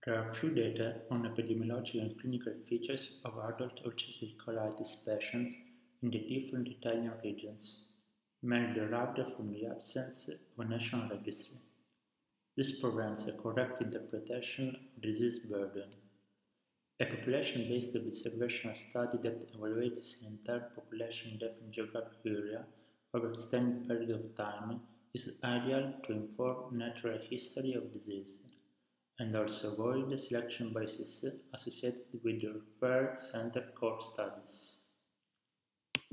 There are few data on epidemiological and clinical features of adult ulcerative colitis patients in the different Italian regions, mainly derived from the absence of a national registry. This prevents a correct interpretation of disease burden. A population-based observational study that evaluates the entire population in different geographic area over extended period of time is ideal to inform natural history of disease, and also avoid selection biases associated with the referred center core studies.